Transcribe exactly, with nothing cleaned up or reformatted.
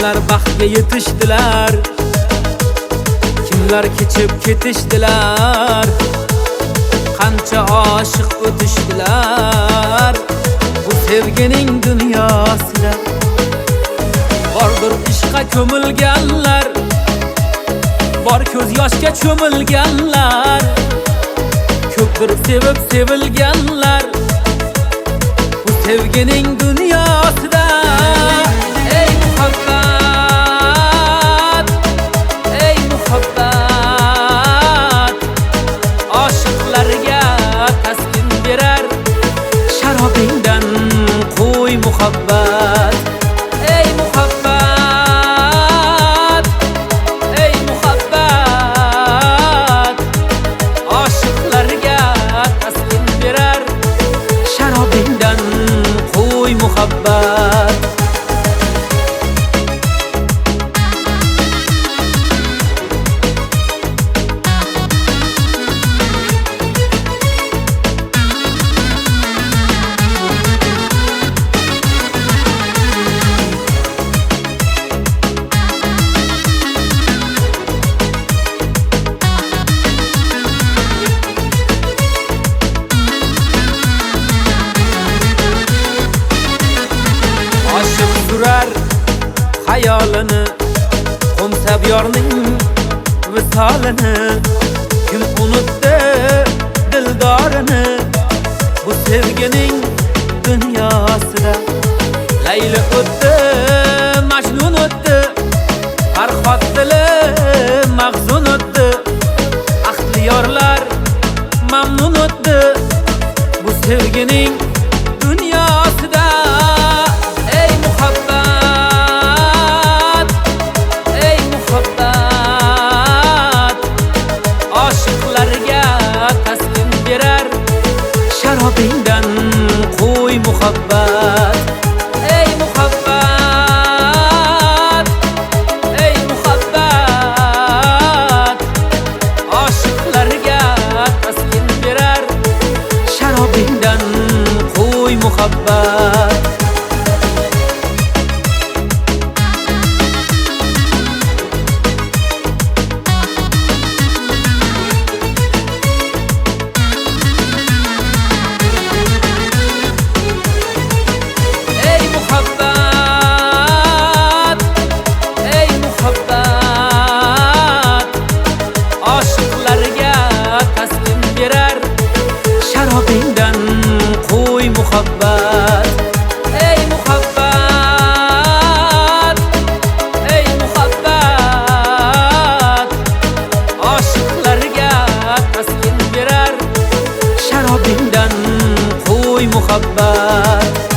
Kimlar baxtga yetishdilar, kimlar kechib ketishdilar, qancha oshiq o'tishdilar bu sevgining dunyosida. Bordir ishqa ko'milganlar, bor ko'z yoshga cho'milganlar, ko'pdir sevib sevilganlar bu sevgining dunyosida. Ey muhabbat, ey muhabbat, oshiqlarga taskin berar sharobingdan qo'y muhabbat. Ey muhabbat, ey muhabbat, oshiqlarga taskin berar sharobingdan qo'y muhabbat. Aşık sürer hayalini, qo'msab yorning visolini. Kim unutdi dildorini bu sevgining dunyosida. Layli o'tdi, Majnun o'tdi, Farhod dili mahzun o'tdi, aqli yorlar mamnun o'tdi bu sevgining dunyosida. Ey muhabbat, ey muhabbat, oshiqlarga taskin berar sharobingdan qo'y muhabbat. Ey muhabbat, ey muhabbat, oshiqlarga taskin berar sharobingdan qo'y muhabbat. Sharobingdan qo'y muhabbat. Ey muhabbat, ey muhabbat, oshiqlarga taskin berar sharobingdan qo'y muhabbat.